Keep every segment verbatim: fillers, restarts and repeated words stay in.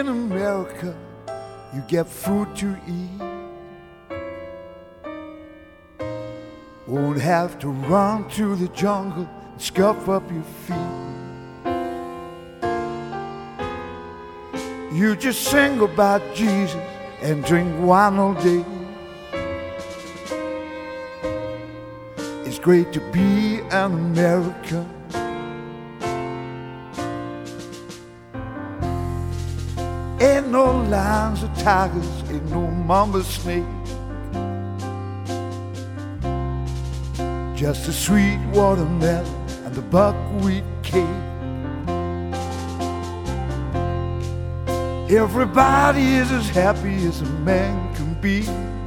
In America, you get food to eat. Won't have to run to the jungle and scuff up your feet. You just sing about Jesus and drink wine all day. It's great to be an American. Ain't no lions or tigers, ain't no mamba snake. Just a sweet watermelon and the buckwheat cake. Everybody is as happy as a man can be.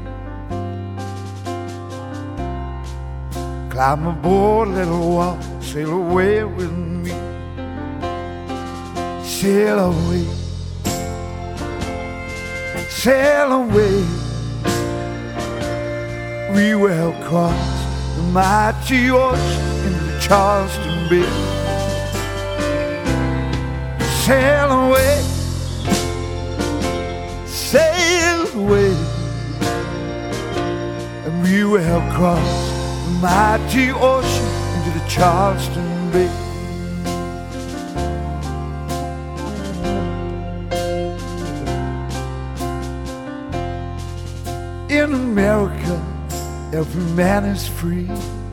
Climb aboard, little walk, sail away with me. Sail away, sail away. We will cross the mighty ocean into Charleston Bay. Sail away, sail away, and we will cross the mighty ocean into the Charleston Bay. In America, every man is free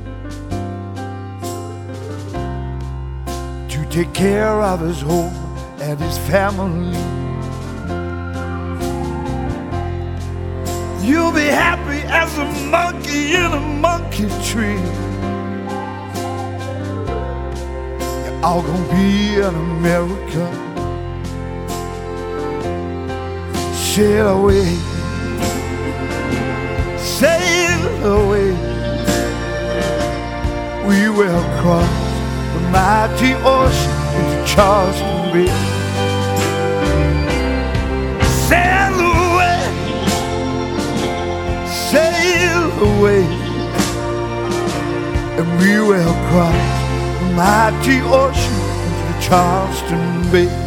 to take care of his home and his family. You'll be happy as a monkey in a monkey tree. You're all gonna be an American. Sail away, sail away. We will cross the mighty ocean into Charleston Bay. Sail away, sail away, and we will cross the mighty ocean into the Charleston Bay.